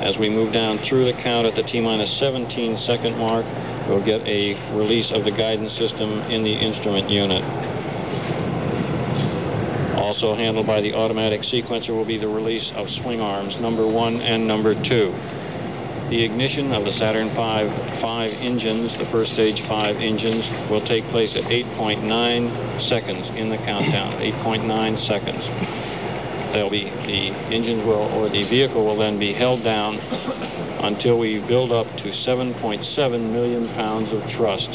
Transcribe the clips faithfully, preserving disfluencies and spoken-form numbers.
As we move down through the count at the T-minus seventeen second mark, we'll get a release of the guidance system in the instrument unit. Also handled by the automatic sequencer will be the release of swing arms number one and number two. The ignition of the Saturn five five engines, the first stage five engines, will take place at eight point nine seconds in the countdown, eight point nine seconds. They'll be, the engines will, or the vehicle will then be held down until we build up to seven point seven million pounds of thrust.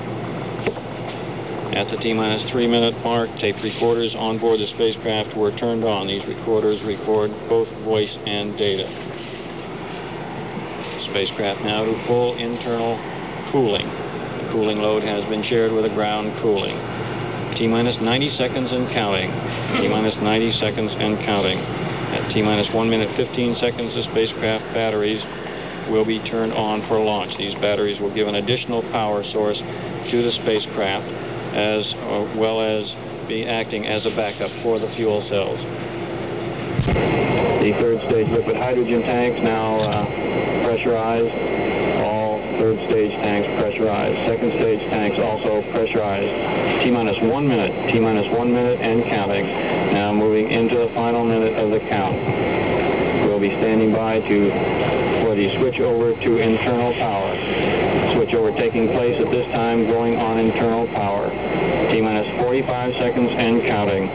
At the T-minus three minute mark, tape recorders on board the spacecraft were turned on. These recorders record both voice and data. Spacecraft now to full internal cooling. The cooling load has been shared with the ground cooling. T-minus ninety seconds and counting. T-minus ninety seconds and counting. At T-minus one minute fifteen seconds, the spacecraft batteries will be turned on for launch. These batteries will give an additional power source to the spacecraft, as uh, well as be acting as a backup for the fuel cells. The third stage liquid hydrogen tanks now uh, pressurized. All third stage tanks pressurized. Second stage tanks also pressurized. T-minus one minute, T-minus one minute and counting. Now moving into the final minute of the count. We'll be standing by to for the switch over to internal power. Switch over taking place at this time, going on internal power. T-minus forty-five seconds and counting.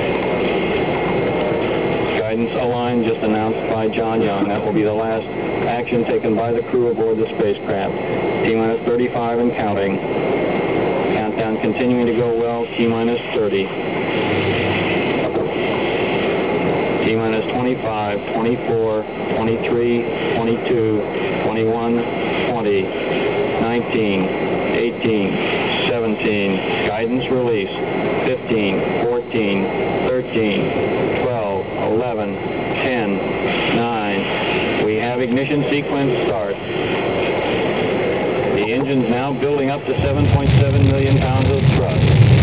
Guidance align just announced by John Young. That will be the last action taken by the crew aboard the spacecraft. T-minus thirty-five and counting. Countdown continuing to go well. T-minus thirty. T-minus twenty-five, twenty-four, twenty-three, twenty-two, twenty-one, twenty, nineteen, eighteen, seventeen. Guidance release. fifteen, fourteen, thirteen, twelve, eleven, ten, nine. We have ignition sequence start. The engine's now building up to seven point seven million pounds of thrust.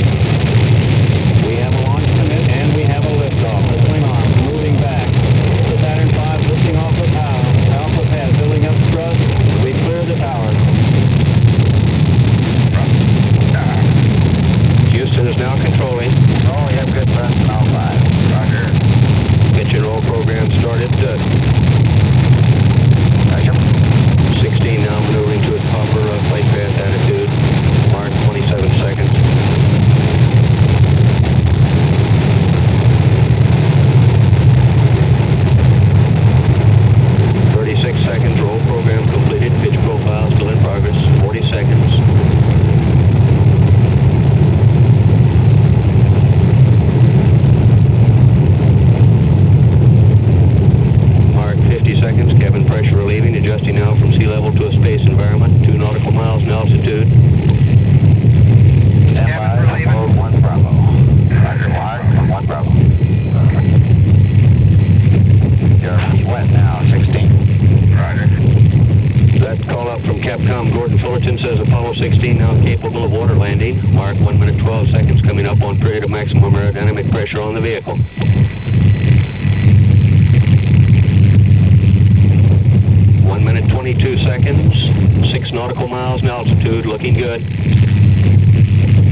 We have a launch commit and we have a liftoff. The swing arms moving back. The Saturn five lifting off the power. Alpha pad building up thrust. We clear the tower. Houston is now controlling. Oh, we have good thrust in all five. Roger. Pitch and roll program started. Uh, Roger. sixteen now maneuvering to its proper uh, flight path attitude. Mark twenty-seven seconds. thirty-six seconds. Roll program completed. Pitch profile still in progress. forty seconds. Seconds, cabin pressure relieving, adjusting now from sea level to a space environment, two nautical miles in altitude. Stand by, mode one Bravo. Roger, one, one Bravo. You're wet now, sixteen. Roger. That call out from Capcom Gordon Fullerton says Apollo sixteen now capable of water landing. Mark one minute twelve seconds coming up on period of maximum aerodynamic pressure on the vehicle. one minute twenty-two seconds, six nautical miles in altitude, looking good.